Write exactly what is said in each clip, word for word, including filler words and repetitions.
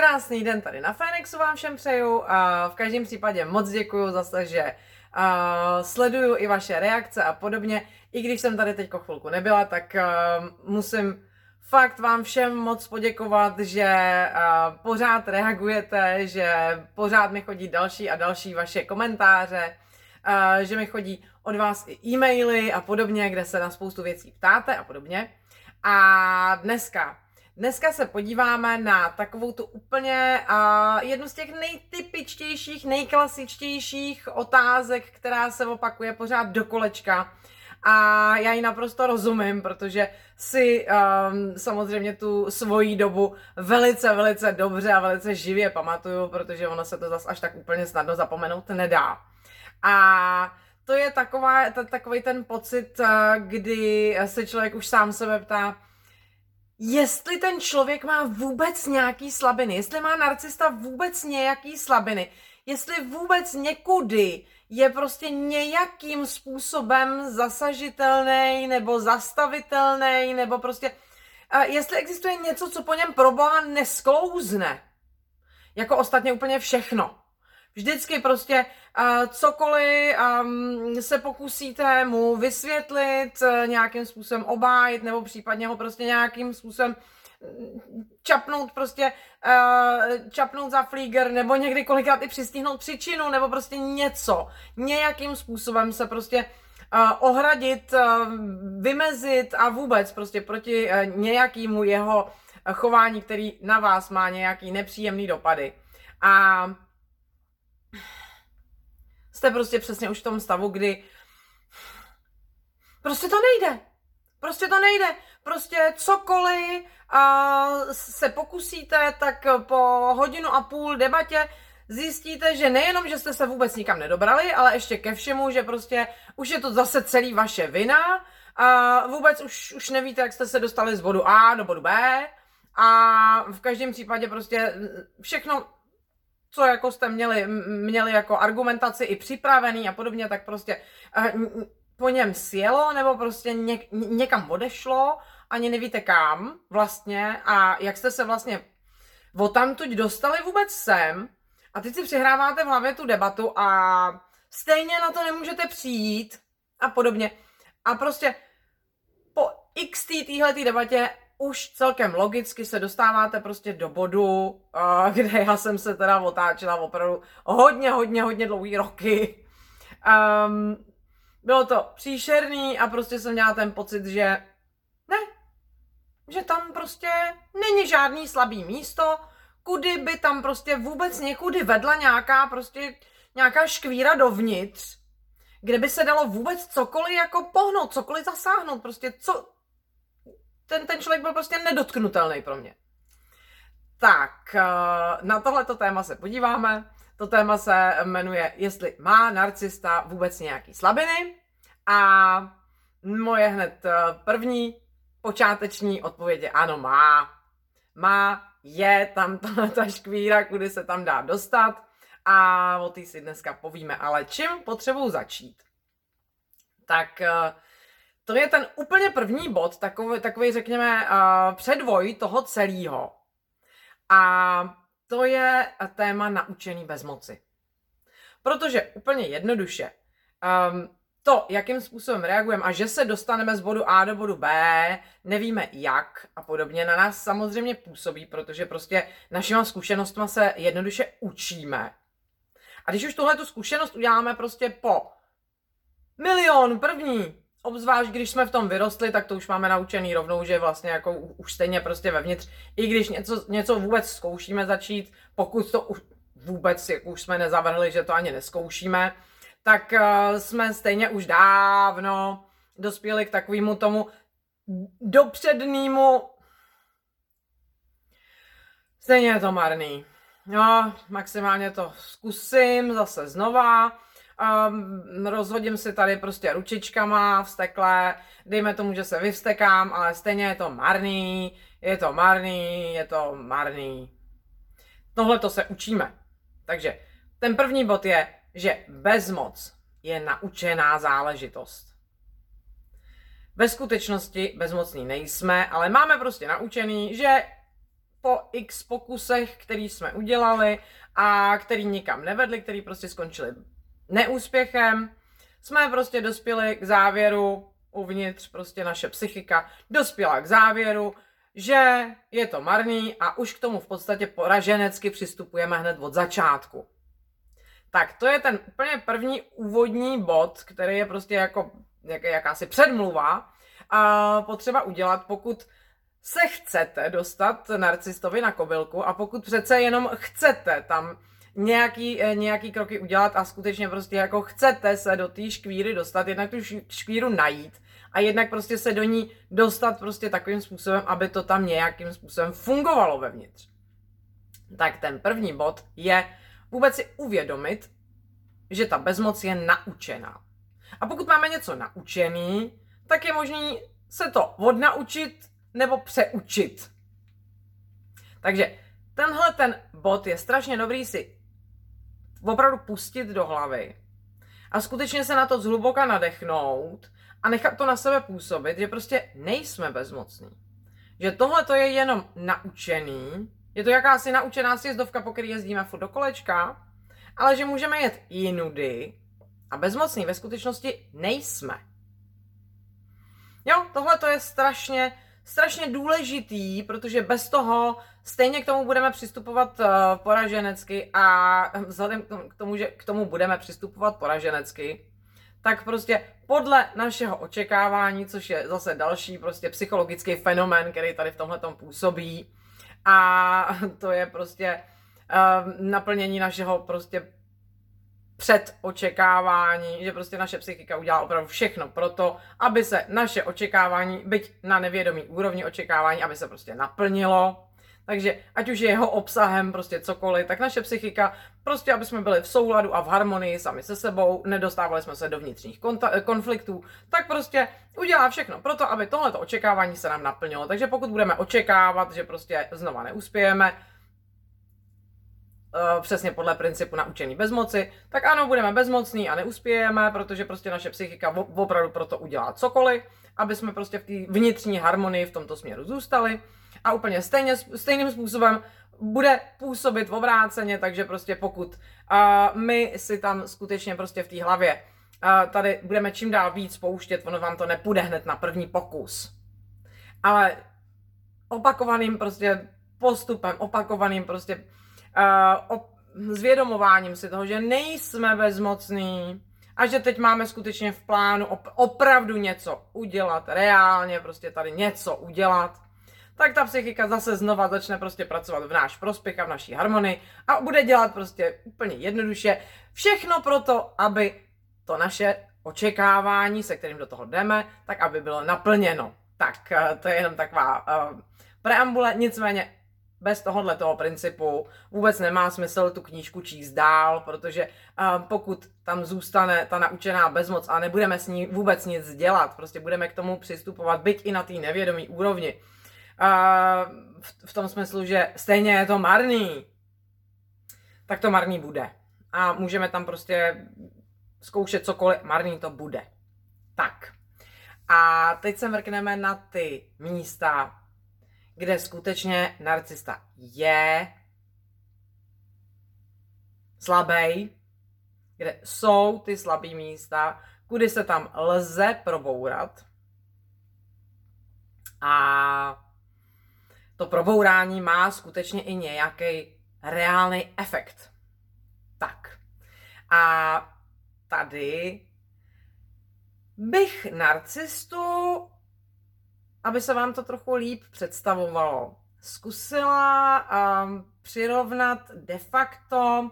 Krásný den tady na Fénixu vám všem přeju a v každém případě moc děkuju zase, že uh, sleduju i vaše reakce a podobně. I když jsem tady teďko chvilku nebyla, tak uh, musím fakt vám všem moc poděkovat, že uh, pořád reagujete, že pořád mi chodí další a další vaše komentáře, uh, že mi chodí od vás i e-maily a podobně, kde se na spoustu věcí ptáte a podobně. A dneska Dneska se podíváme na takovou tu úplně uh, jednu z těch nejtypičtějších, nejklasičtějších otázek, která se opakuje pořád do kolečka. A já ji naprosto rozumím, protože si um, samozřejmě tu svoji dobu velice, velice dobře a velice živě pamatuju, protože ono se to zas až tak úplně snadno zapomenout nedá. A to je taková, t- takový ten pocit, uh, kdy se člověk už sám sebe ptá, jestli ten člověk má vůbec nějaký slabiny, jestli má narcista vůbec nějaký slabiny, jestli vůbec někudy je prostě nějakým způsobem zasažitelný nebo zastavitelný, nebo prostě uh, jestli existuje něco, co po něm proboha nesklouzne. Jako ostatně úplně všechno. Vždycky prostě uh, cokoliv um, se pokusíte mu vysvětlit, uh, nějakým způsobem obhájit, nebo případně ho prostě nějakým způsobem čapnout prostě, uh, čapnout za flíger, nebo někdy kolikrát i přistihnout příčinu, nebo prostě něco. Nějakým způsobem se prostě uh, ohradit, uh, vymezit a vůbec prostě proti uh, nějakému jeho chování, který na vás má nějaký nepříjemný dopady. A jste prostě přesně už v tom stavu, kdy prostě to nejde. Prostě to nejde. Prostě cokoliv uh, se pokusíte, tak po hodinu a půl debatě zjistíte, že nejenom, že jste se vůbec nikam nedobrali, ale ještě ke všemu, že prostě už je to zase celý vaše vina. Uh, vůbec už, už nevíte, jak jste se dostali z bodu A do bodu B. A v každém případě prostě všechno, co jako jste měli, měli jako argumentaci i připravený a podobně, tak prostě uh, po něm sjelo, nebo prostě něk, někam odešlo, ani nevíte kam vlastně a jak jste se vlastně odtamtud dostali vůbec sem a teď si přihráváte v hlavě tu debatu a stejně na to nemůžete přijít a podobně. A prostě po x téhletý debatě už celkem logicky se dostáváte prostě do bodu, kde já jsem se teda otáčela opravdu hodně, hodně, hodně dlouhý roky. Um, bylo to příšerný a prostě jsem měla ten pocit, že ne, že tam prostě není žádný slabý místo, kudy by tam prostě vůbec někudy vedla nějaká prostě nějaká škvíra dovnitř, kde by se dalo vůbec cokoliv jako pohnout, cokoliv zasáhnout, prostě co... Ten, ten člověk byl prostě nedotknutelný pro mě. Tak, na tohleto téma se podíváme. To téma se jmenuje, jestli má narcista vůbec nějaký slabiny. A moje hned první počáteční odpověď je ano, má. Má, je tam ta, ta škvíra, kudy se tam dá dostat. A o té si dneska povíme. Ale čím potřebuji začít? Tak... To je ten úplně první bod, takový, takový řekněme, uh, předvoj toho celého. A to je téma naučený bezmoci. Protože úplně jednoduše, um, to, jakým způsobem reagujeme a že se dostaneme z bodu A do bodu B, nevíme jak a podobně, na nás samozřejmě působí, protože prostě našima zkušenostma se jednoduše učíme. A když už tuhle tu zkušenost uděláme prostě po milion první, obzvlášť, když jsme v tom vyrostli, tak to už máme naučený rovnou, že vlastně jako už stejně prostě vevnitř, i když něco, něco vůbec zkoušíme začít, pokud to už vůbec, jak už jsme nezavrhli, že to ani neskoušíme, tak uh, jsme stejně už dávno dospěli k takovému tomu dopřednému, stejně je to marný. No, maximálně to zkusím zase znova, Um, rozhodím si tady prostě ručičkama vzteklé, dejme tomu, že se vyvstekám, ale stejně je to marný, je to marný, je to marný. Tohle to se učíme. Takže ten první bod je, že bezmoc je naučená záležitost. Ve skutečnosti bezmocní nejsme, ale máme prostě naučený, že po x pokusech, který jsme udělali a který nikam nevedli, který prostě skončili neúspěchem, jsme prostě dospěli k závěru, uvnitř prostě naše psychika dospěla k závěru, že je to marný a už k tomu v podstatě poraženecky přistupujeme hned od začátku. Tak to je ten úplně první úvodní bod, který je prostě jako jak, jakási předmluva a potřeba udělat, pokud se chcete dostat narcistovi na kobylku a pokud přece jenom chcete tam nějaký, nějaký kroky udělat a skutečně prostě jako chcete se do té škvíry dostat, jednak tu škvíru najít a jednak prostě se do ní dostat prostě takovým způsobem, aby to tam nějakým způsobem fungovalo vevnitř. Tak ten první bod je vůbec si uvědomit, že ta bezmoc je naučená. A pokud máme něco naučený, tak je možný se to odnaučit nebo přeučit. Takže tenhle ten bod je strašně dobrý si opravdu pustit do hlavy a skutečně se na to zhluboka nadechnout a nechat to na sebe působit, že prostě nejsme bezmocní. Že tohle to je jenom naučený, je to jakási naučená sjezdovka, po který jezdíme furt do kolečka, ale že můžeme jet jinudy a bezmocní ve skutečnosti nejsme. Jo, tohle to je strašně, strašně důležitý, protože bez toho stejně k tomu budeme přistupovat uh, poraženecky a vzhledem k tomu, že k tomu budeme přistupovat poraženecky, tak prostě podle našeho očekávání, což je zase další prostě psychologický fenomén, který tady v tomhletom působí, a to je prostě uh, naplnění našeho prostě předočekávání, že prostě naše psychika udělá opravdu všechno pro to, aby se naše očekávání, byť na nevědomý úrovni očekávání, aby se prostě naplnilo. Takže ať už je jeho obsahem prostě cokoliv, tak naše psychika prostě, aby jsme byli v souladu a v harmonii sami se sebou, nedostávali jsme se do vnitřních konfliktů, tak prostě udělá všechno pro to, aby tohleto očekávání se nám naplnilo. Takže pokud budeme očekávat, že prostě znova neuspějeme, přesně podle principu naučený bezmoci, tak ano, budeme bezmocní a neuspějeme, protože prostě naše psychika opravdu proto udělá cokoliv, aby jsme prostě v té vnitřní harmonii v tomto směru zůstali a úplně stejně, stejným způsobem bude působit v obráceně, takže prostě pokud uh, my si tam skutečně prostě v té hlavě uh, tady budeme čím dál víc pouštět, ono vám to nepůjde hned na první pokus, ale opakovaným prostě postupem, opakovaným prostě Uh, zvědomováním si toho, že nejsme bezmocní a že teď máme skutečně v plánu op- opravdu něco udělat, reálně prostě tady něco udělat, tak ta psychika zase znova začne prostě pracovat v náš prospěch a v naší harmonii a bude dělat prostě úplně jednoduše všechno pro to, aby to naše očekávání, se kterým do toho jdeme, tak aby bylo naplněno. Tak uh, to je jenom taková uh, preambule, nicméně bez tohohle toho principu vůbec nemá smysl tu knížku číst dál, protože uh, pokud tam zůstane ta naučená bezmoc a nebudeme s ní vůbec nic dělat, prostě budeme k tomu přistupovat, byť i na té nevědomí úrovni, uh, v, v tom smyslu, že stejně je to marný, tak to marný bude. A můžeme tam prostě zkoušet cokoliv, marný to bude. Tak. A teď se mrkneme na ty místa, kde skutečně narcista je slabý, kde jsou ty slabý místa, kudy se tam lze probourat. A to probourání má skutečně i nějaký reálný efekt. Tak. A tady bych narcistu, aby se vám to trochu líp představovalo, zkusila um, přirovnat de facto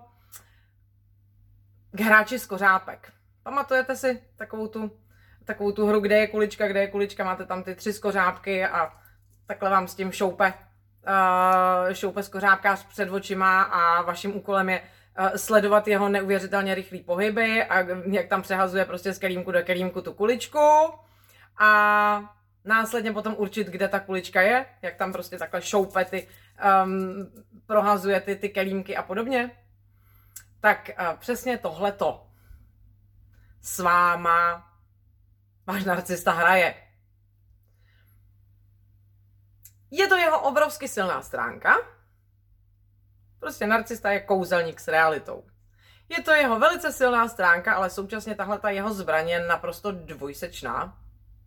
k hráči z kořápek. Pamatujete si takovou tu, takovou tu hru, kde je kulička, kde je kulička, máte tam ty tři skořápky a takhle vám s tím šoupe, uh, šoupe skořápkář před očima a vaším úkolem je uh, sledovat jeho neuvěřitelně rychlý pohyby a jak tam přehazuje prostě z kelímku do kelímku tu kuličku a následně potom určit, kde ta kulička je, jak tam prostě takhle šoupe ty, um, prohazuje ty, ty kelímky a podobně. Tak uh, přesně tohleto s váma váš narcista hraje. Je to jeho obrovsky silná stránka. Prostě narcista je kouzelník s realitou. Je to jeho velice silná stránka, ale současně tahle ta jeho zbraň je naprosto dvojsečná. Um,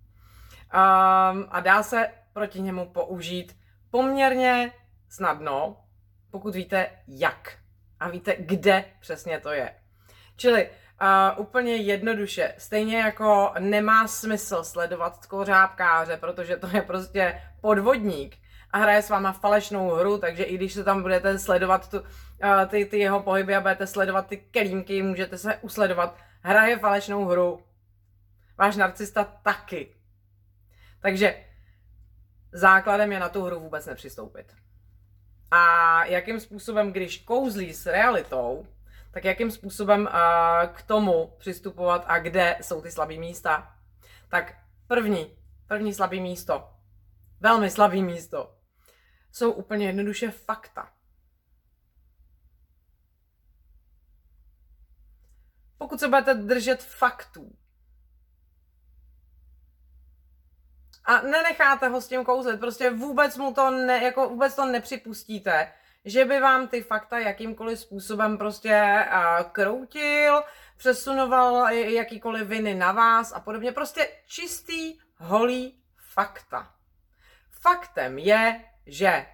a dá se proti němu použít poměrně snadno, pokud víte jak a víte, kde přesně to je. Čili uh, úplně jednoduše, stejně jako nemá smysl sledovat skořápkáře, protože to je prostě podvodník a hraje s váma falešnou hru, takže i když se tam budete sledovat tu, uh, ty, ty jeho pohyby a budete sledovat ty kelímky, můžete se usledovat, hraje falešnou hru. Váš narcista taky. Takže základem je na tu hru vůbec nepřistoupit. A jakým způsobem, když kouzlí s realitou, tak jakým způsobem uh, k tomu přistupovat a kde jsou ty slabý místa? Tak první, první slabý místo, velmi slabý místo, jsou úplně jednoduše fakta. Pokud se budete držet faktů a nenecháte ho s tím kouzlit, prostě vůbec mu to ne, jako vůbec to nepřipustíte, že by vám ty fakta jakýmkoliv způsobem prostě uh, kroutil, přesunoval jakýkoliv viny na vás a podobně. Prostě čistý, holý fakta. Faktem je, že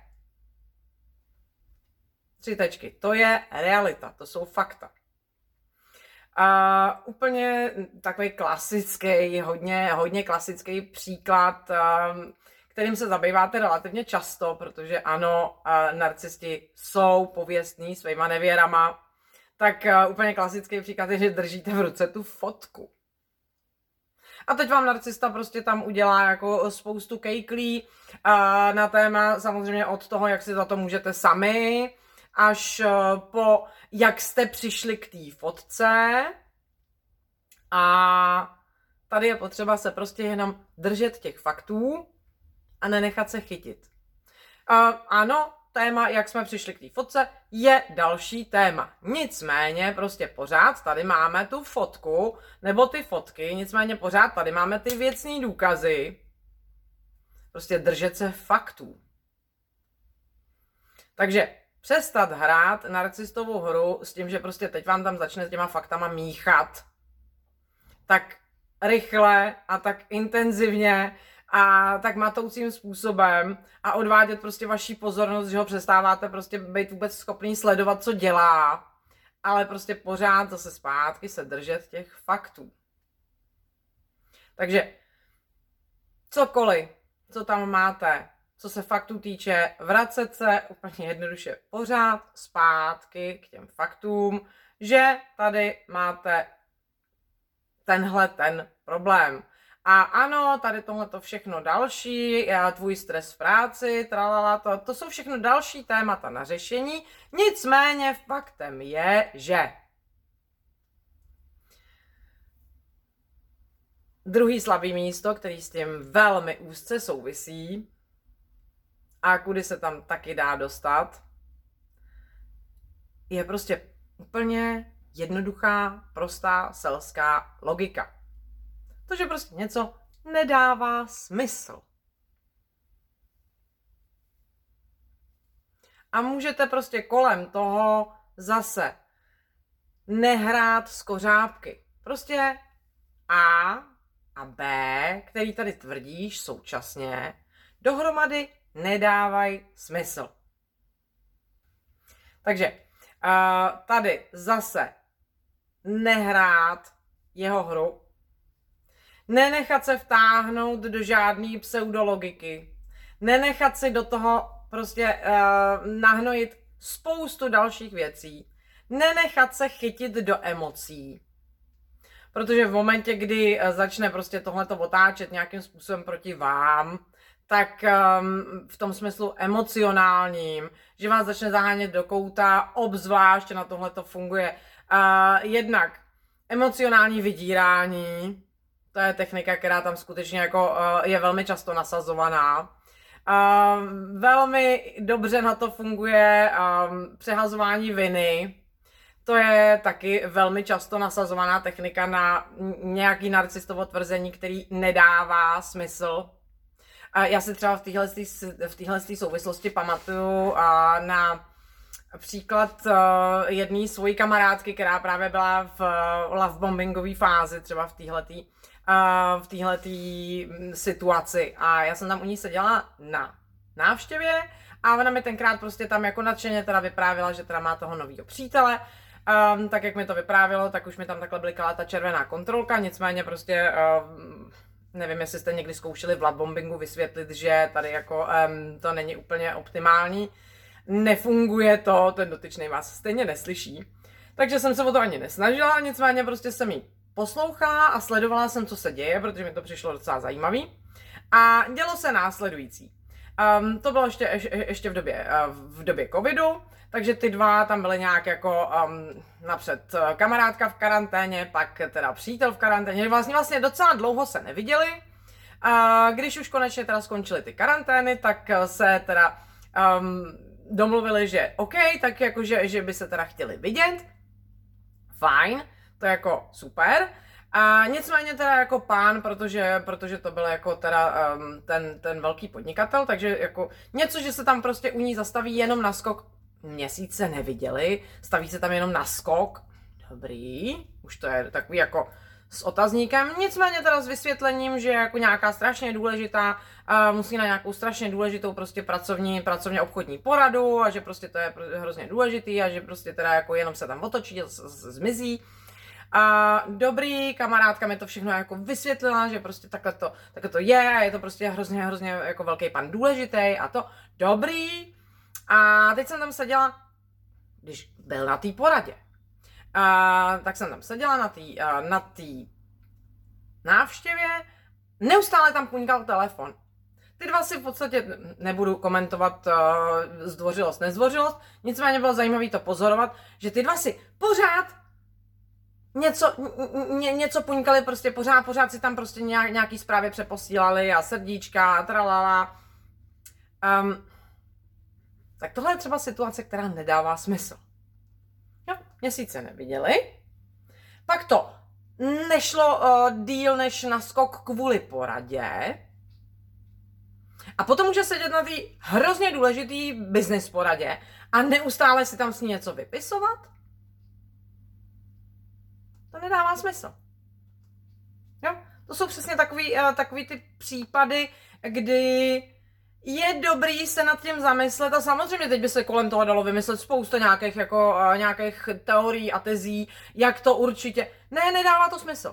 tři tečky, to je realita, to jsou fakta. Uh, úplně takový klasický, hodně, hodně klasický příklad, uh, kterým se zabýváte relativně často, protože ano, uh, narcisti jsou pověstní svýma nevěrama, tak uh, úplně klasický příklad je, že držíte v ruce tu fotku. A teď vám narcista prostě tam udělá jako spoustu kejklí uh, na téma, samozřejmě od toho, jak si za to můžete sami, až po jak jste přišli k té fotce. A tady je potřeba se prostě jenom držet těch faktů a nenechat se chytit. A ano, téma, jak jsme přišli k té fotce, je další téma. Nicméně prostě pořád tady máme tu fotku, nebo ty fotky, nicméně pořád tady máme ty věcný důkazy. Prostě držet se faktů. Takže přestat hrát narcistovou hru s tím, že prostě teď vám tam začne s těma faktama míchat tak rychle a tak intenzivně a tak matoucím způsobem a odvádět prostě vaši pozornost, že ho přestáváte prostě být vůbec schopný sledovat, co dělá, ale prostě pořád zase zpátky se držet těch faktů. Takže cokoliv, co tam máte, co se faktů týče, vracet se úplně jednoduše pořád zpátky k těm faktům, že tady máte tenhle ten problém. A ano, tady tohleto všechno další, tvůj stres v práci, tralala, to, to jsou všechno další témata na řešení, nicméně faktem je, že druhý slabý místo, který s tím velmi úzce souvisí, a kudy se tam taky dá dostat, je prostě úplně jednoduchá, prostá selská logika. To, že prostě něco nedává smysl. A můžete prostě kolem toho zase nehrát skořápky. Prostě A a B, který tady tvrdíš současně, dohromady nedávají smysl. Takže uh, tady zase nehrát jeho hru, nenechat se vtáhnout do žádné pseudologiky, nenechat si do toho prostě uh, nahnojit spoustu dalších věcí, nenechat se chytit do emocí, protože v momentě, kdy začne prostě tohleto otáčet nějakým způsobem proti vám, tak um, v tom smyslu emocionálním, že vás začne zahánět do kouta, obzvlášť na tohle to funguje. Uh, jednak emocionální vydírání, to je technika, která tam skutečně jako, uh, je velmi často nasazovaná. Uh, velmi dobře na to funguje um, přehazování viny. To je taky velmi často nasazovaná technika na nějaký narcistovo tvrzení, který nedává smysl. A já si třeba v téhle v téhle souvislosti pamatuju na příklad jedné svojí kamarádky, která právě byla v lovebombingové fázi, třeba v téhletý, v téhletý situaci. A já jsem tam u ní seděla na návštěvě a ona mi tenkrát prostě tam jako nadšeně teda vyprávila, že teda má toho novýho přítele. Um, tak jak mi to vyprávělo, tak už mi tam takhle blikala ta červená kontrolka, nicméně prostě um, nevím, jestli jste někdy zkoušeli v lovebombingu vysvětlit, že tady jako um, to není úplně optimální. Nefunguje to, ten dotyčný vás stejně neslyší. Takže jsem se o to ani nesnažila, nicméně prostě jsem jí poslouchala a sledovala jsem, co se děje, protože mi to přišlo docela zajímavý. A dělo se následující. Um, to bylo ještě, ještě, ještě v době, uh, v době covidu, takže ty dva tam byly nějak jako um, napřed kamarádka v karanténě, pak teda přítel v karanténě, vlastně, vlastně docela dlouho se neviděli. A když už konečně teda skončily ty karantény, tak se teda um, domluvili, že OK, tak jako, že, že by se teda chtěli vidět. Fajn, to je jako super. A nicméně teda jako pán, protože, protože to byl jako teda um, ten, ten velký podnikatel, takže jako něco, že se tam prostě u ní zastaví jenom na skok, měsíce neviděli, staví se tam jenom na skok, dobrý, už to je takový jako s otazníkem, nicméně teda s vysvětlením, že jako nějaká strašně důležitá, uh, musí na nějakou strašně důležitou prostě pracovní, pracovně obchodní poradu a že prostě to je hrozně důležitý a že prostě teda jako jenom se tam otočí a zmizí. A dobrý, kamarádka mi to všechno jako vysvětlila, že prostě takhle to, takhle to je a je to prostě hrozně, hrozně jako velký pan důležitý a to dobrý. A teď jsem tam seděla, když byl na té poradě, a, tak jsem tam seděla na té na té návštěvě, neustále tam puňkal telefon. Ty dva si v podstatě nebudu komentovat uh, zdvořilost, nezdvořilost, nicméně bylo zajímavé to pozorovat, že ty dva si pořád něco, ně, něco puňkali, prostě pořád, pořád si tam prostě nějak, nějaký zprávy přeposílali a srdíčka a tralala. Um, tak tohle je třeba situace, která nedává smysl. Jo, měsíce neviděli, pak to nešlo uh, díl než na skok kvůli poradě a potom může sedět na té hrozně důležitý business poradě a neustále si tam s ní něco vypisovat? To nedává smysl. Jo? To jsou přesně takový, uh, takový ty případy, kdy je dobrý se nad tím zamyslet a samozřejmě teď by se kolem toho dalo vymyslet spousta nějakých, jako, uh, nějakých teorií a tezí, jak to určitě... Ne, nedává to smysl.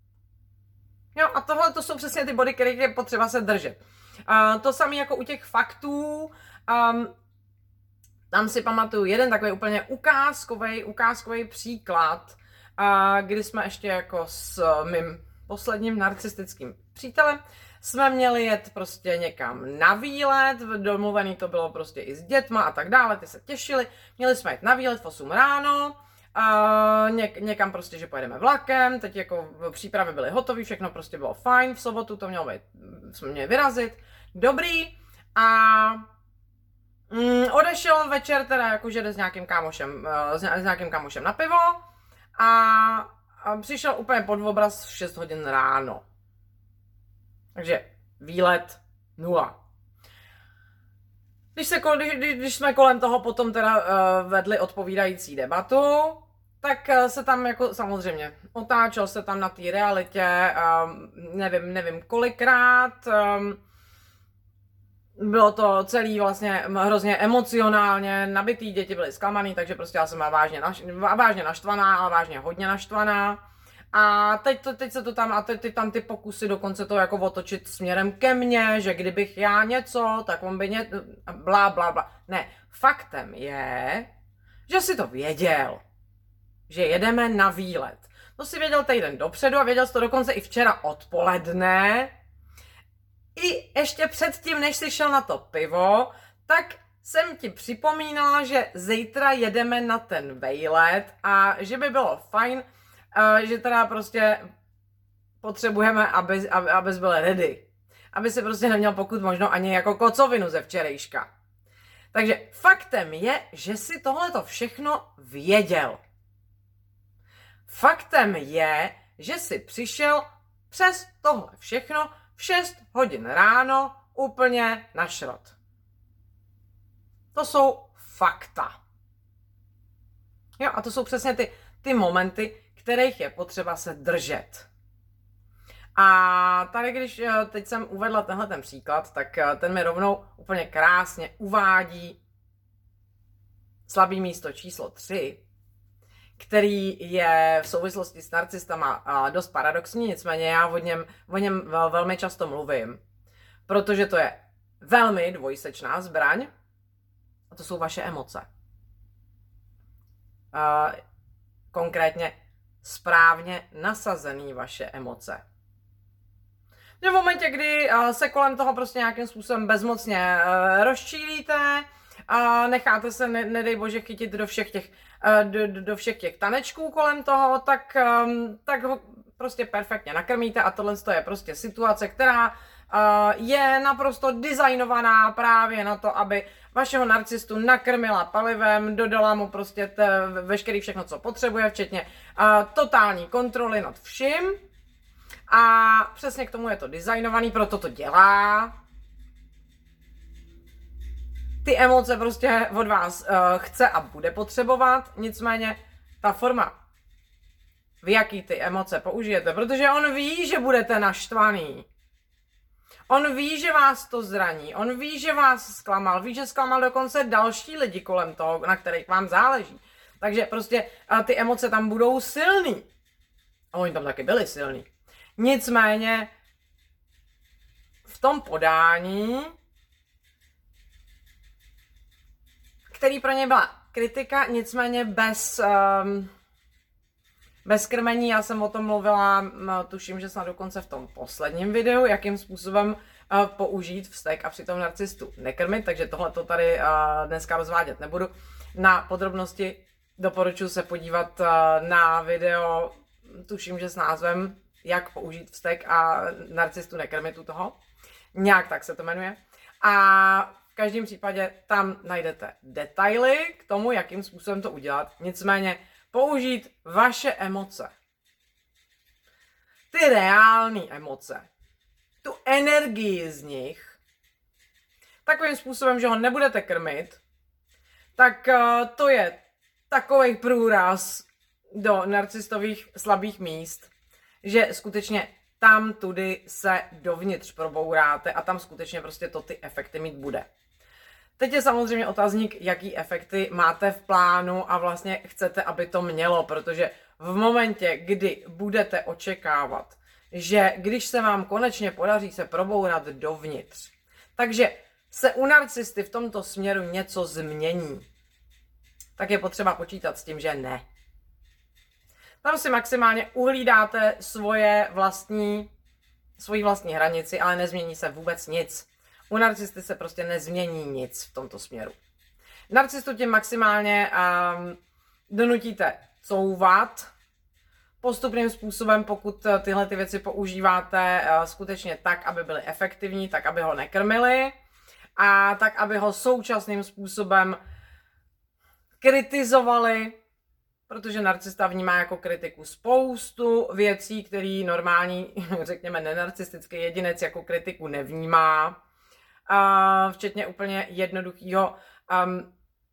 Jo, a tohle to jsou přesně ty body, které je potřeba se držet. Uh, to samé jako u těch faktů, um, tam si pamatuju jeden takový úplně ukázkový, ukázkový příklad, uh, kdy jsme ještě jako s mým posledním narcistickým přítelem jsme měli jet prostě někam na výlet, domluvený to bylo prostě i s dětma a tak dále, ty se těšili, měli jsme jet na výlet v osm ráno, a něk, někam prostě, že pojedeme vlakem, teď jako přípravy byly hotové, všechno prostě bylo fajn, v sobotu to mělo být, jsme měli vyrazit, dobrý a mm, odešel večer teda jakože jde s nějakým kámošem, s, s nějakým kámošem na pivo a, a přišel úplně pod obraz v šest hodin ráno. Takže výlet nula. Když, se, když, když jsme kolem toho potom teda uh, vedli odpovídající debatu, tak uh, se tam jako samozřejmě otáčel se tam na té realitě, um, nevím, nevím kolikrát. Um, bylo to celý vlastně hrozně emocionálně nabitý, děti byly zklamaný, takže prostě já jsem byla vážně, naš, vážně naštvaná, ale vážně hodně naštvaná. A teď, to, teď se to tam, a teď ty, tam ty pokusy dokonce to jako otočit směrem ke mně, že kdybych já něco, tak on by ně, blá, blá, blá. Ne, faktem je, že si to věděl, že jedeme na výlet. To si věděl týden dopředu a věděl jsi to dokonce i včera odpoledne. I ještě předtím, než jsi šel na to pivo, tak jsem ti připomínala, že zítra jedeme na ten výlet a že by bylo fajn, Uh, že teda prostě potřebujeme, aby, aby, abys byl ready. Aby si prostě neměl pokud možno ani jako kocovinu ze včerejška. Takže faktem je, že si tohleto všechno věděl. Faktem je, že si přišel přes tohle všechno v šest hodin ráno úplně na šrot. To jsou fakta. Jo, a to jsou přesně ty, ty momenty, kterých je potřeba se držet. A tady, když teď jsem uvedla tenhle ten příklad, tak ten mi rovnou úplně krásně uvádí slabý místo číslo tři, který je v souvislosti s narcistama dost paradoxní, nicméně já o něm, o něm velmi často mluvím, protože to je velmi dvojsečná zbraň a to jsou vaše emoce. Konkrétně správně nasazený vaše emoce. V momentě, kdy se kolem toho prostě nějakým způsobem bezmocně rozčílíte, a necháte se, ne, nedej bože, chytit do všech těch, do, do všech těch tanečků kolem toho, tak, tak ho prostě perfektně nakrmíte a tohle je prostě situace, která je naprosto designovaná právě na to, aby vašeho narcistu nakrmila palivem, dodala mu prostě t, veškerý všechno, co potřebuje, včetně totální kontroly nad vším. A přesně k tomu je to designovaný, proto to dělá. Ty emoce prostě od vás uh, chce a bude potřebovat, nicméně ta forma, v jaký ty emoce použijete, protože on ví, že budete naštvaný. On ví, že vás to zraní, on ví, že vás zklamal, ví, že zklamal dokonce další lidi kolem toho, na kterých vám záleží. Takže prostě uh, ty emoce tam budou silný. A oni tam taky byli silný. Nicméně v tom podání, který pro ně byla kritika, nicméně bez, um, bez krmení, já jsem o tom mluvila, tuším, že snad dokonce v tom posledním videu, jakým způsobem uh, použít vztek a přitom narcistu nekrmit, takže tohle to tady uh, dneska rozvádět nebudu. Na podrobnosti doporučuji se podívat uh, na video, tuším, že s názvem Jak použít vztek a narcistu nekrmit u toho. Nějak tak se to jmenuje. A v každém případě tam najdete detaily k tomu, jakým způsobem to udělat. Nicméně použít vaše emoce. Ty reální emoce. Tu energii z nich. Takovým způsobem, že ho nebudete krmit. Tak to je takovej průraz do narcistových slabých míst, že skutečně tam tudy se dovnitř probouráte a tam skutečně prostě to ty efekty mít bude. Teď je samozřejmě otazník, jaký efekty máte v plánu a vlastně chcete, aby to mělo, protože v momentě, kdy budete očekávat, že když se vám konečně podaří se probourat dovnitř, takže se u narcisty v tomto směru něco změní, tak je potřeba počítat s tím, že ne. Tam si maximálně uhlídáte svoje vlastní, svoji vlastní hranici, ale nezmění se vůbec nic. U narcisty se prostě nezmění nic v tomto směru. Narcistu tím maximálně um, donutíte couvat postupným způsobem, pokud tyhle ty věci používáte uh, skutečně tak, aby byly efektivní, tak, aby ho nekrmili a tak, aby ho současným způsobem kritizovali, protože narcista vnímá jako kritiku spoustu věcí, který normální, řekněme, nenarcistický jedinec jako kritiku nevnímá. Uh, včetně úplně jednoduchýho, um,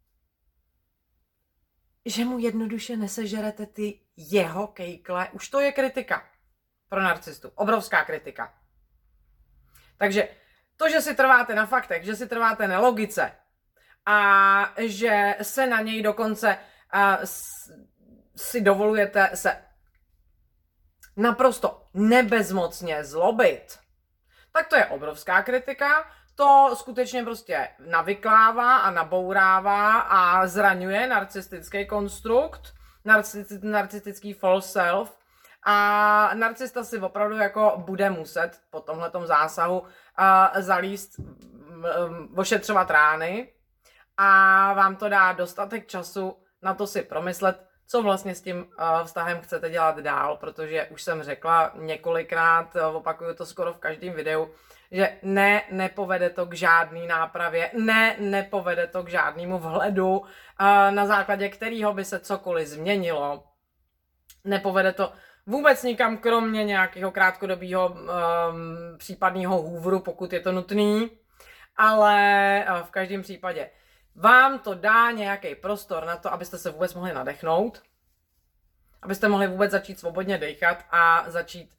že mu jednoduše nesežerete ty jeho kejkle. Už to je kritika pro narcistu. Obrovská kritika. Takže to, že si trváte na faktech, že si trváte na logice a že se na něj dokonce uh, si dovolujete se naprosto nebezmocně zlobit, tak to je obrovská kritika. To skutečně prostě navyklává a nabourává a zraňuje narcistický konstrukt, narcistický false self. A narcista si opravdu jako bude muset po tomhletom zásahu uh, zalíst, um, ošetřovat rány a vám to dá dostatek času na to si promyslet, co vlastně s tím uh, vztahem chcete dělat dál, protože už jsem řekla několikrát, uh, opakuju to skoro v každém videu, že ne, nepovede to k žádný nápravě, ne, nepovede to k žádnému vhledu, uh, na základě kterého by se cokoliv změnilo. Nepovede to vůbec nikam, kromě nějakého krátkodobého um, případného hůvru, pokud je to nutný, ale uh, v každém případě vám to dá nějaký prostor na to, abyste se vůbec mohli nadechnout, abyste mohli vůbec začít svobodně dechat a začít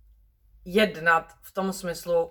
jednat v tom smyslu,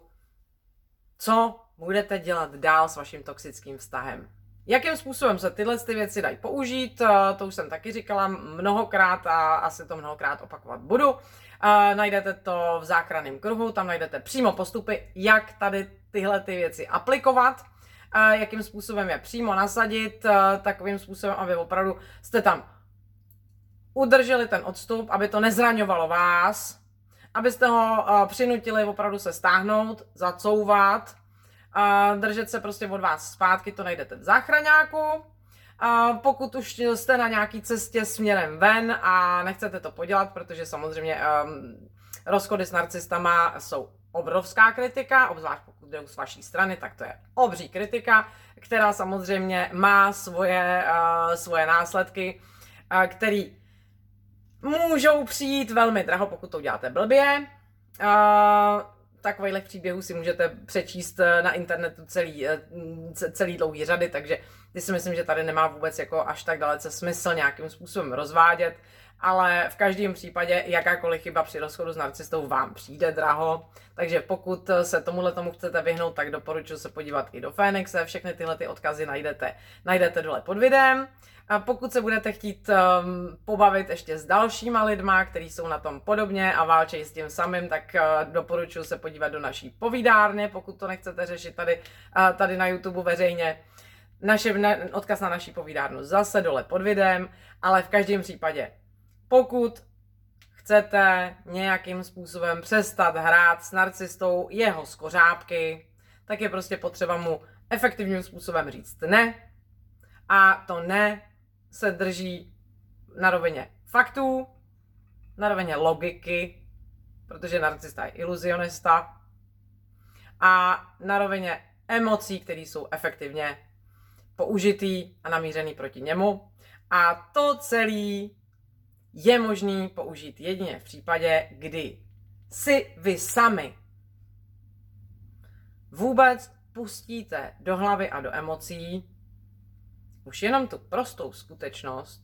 co budete dělat dál s vaším toxickým vztahem. Jakým způsobem se tyhle ty věci dají použít, to už jsem taky říkala mnohokrát a asi to mnohokrát opakovat budu. Najdete to v záchranném kruhu, tam najdete přímo postupy, jak tady tyhle ty věci aplikovat, jakým způsobem je přímo nasadit, takovým způsobem, aby opravdu jste tam udrželi ten odstup, aby to nezraňovalo vás, abyste ho přinutili opravdu se stáhnout, zacouvat, držet se prostě od vás zpátky, to najdete v záchraňáku. Pokud už jste na nějaký cestě směrem ven a nechcete to podělat, protože samozřejmě um, rozchody s narcistama jsou obrovská kritika, obzvlášť pokud jde z vaší strany, tak to je obří kritika, která samozřejmě má svoje, uh, svoje následky, uh, který můžou přijít velmi draho, pokud to uděláte blbě. Uh, Takových příběhů si můžete přečíst na internetu celý, celý dlouhý řady, takže ty si myslím, že tady nemá vůbec jako až tak dalece smysl nějakým způsobem rozvádět, ale v každém případě jakákoliv chyba při rozchodu s narcistou vám přijde draho, takže pokud se tomuhle tomu chcete vyhnout, tak doporučuji se podívat i do Fénixe, všechny tyhle ty odkazy najdete, najdete dole pod videem. A pokud se budete chtít um, pobavit ještě s dalšíma lidma, kteří jsou na tom podobně a válčejí s tím samým, tak uh, doporučuji se podívat do naší povídárny, pokud to nechcete řešit tady, uh, tady na YouTube veřejně. Naše, ne, odkaz na naší povídárnu zase dole pod videem, ale v každém případě, pokud chcete nějakým způsobem přestat hrát s narcistou jeho skořápky, tak je prostě potřeba mu efektivním způsobem říct ne. A to ne se drží na rovině faktů, na rovině logiky, protože narcista je iluzionista, a na rovině emocí, které jsou efektivně použitý a namířený proti němu. A to celé je možné použít jedině v případě, kdy si vy sami vůbec pustíte do hlavy a do emocí už jenom tu prostou skutečnost,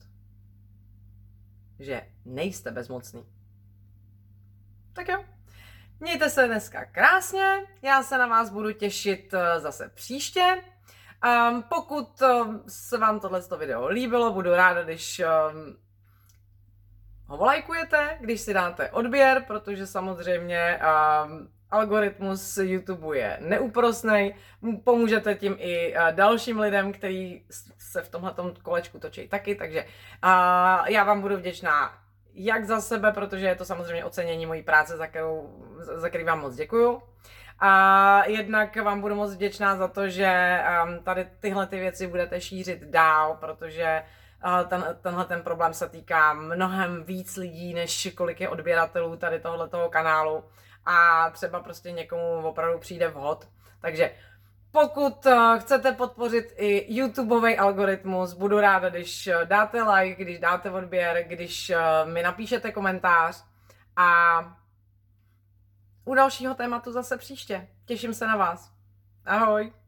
že nejste bezmocný. Tak jo, mějte se dneska krásně, já se na vás budu těšit zase příště. Um, pokud um, se vám tohleto video líbilo, budu ráda, když um, ho volajkujete, když si dáte odběr, protože samozřejmě um, algoritmus YouTube je neúprosnej, pomůžete tím i uh, dalším lidem, kteří se v tomhletom kolečku točí taky, takže uh, já vám budu vděčná jak za sebe, protože je to samozřejmě ocenění mojí práce, za, kterou, za který vám moc děkuju. A jednak vám budu moc vděčná za to, že um, tady tyhle ty věci budete šířit dál, protože uh, ten, tenhle ten problém se týká mnohem víc lidí, než kolik je odběratelů tady tohletoho kanálu, a třeba prostě někomu opravdu přijde vhod. Takže pokud uh, chcete podpořit i YouTubeový algoritmus, budu ráda, když dáte like, když dáte odběr, když uh, mi napíšete komentář, a u dalšího tématu zase příště. Těším se na vás. Ahoj.